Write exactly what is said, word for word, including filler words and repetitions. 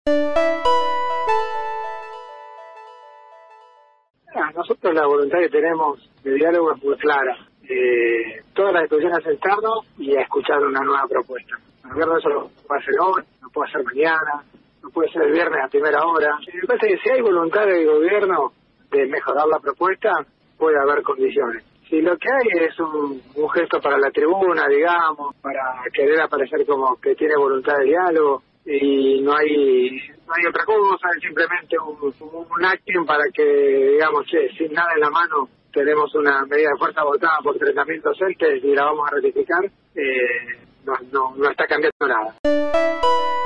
Ah, nosotros la voluntad que tenemos de diálogo es muy clara. Eh, todas las discusiones a sentarnos y a escuchar una nueva propuesta. El gobierno eso lo puede hacer hoy, lo puede hacer mañana, lo puede hacer el viernes a primera hora. Y me parece que si hay voluntad del gobierno de mejorar la propuesta, puede haber condiciones. Si lo que hay es un, un gesto para la tribuna, digamos, para querer aparecer como que tiene voluntad de diálogo, y no hay no hay otra cosa, es simplemente un, un acting para que, digamos, che, sin nada en la mano, tenemos una medida de fuerza votada por treinta mil docentes y la vamos a ratificar, eh, no, no, no está cambiando nada.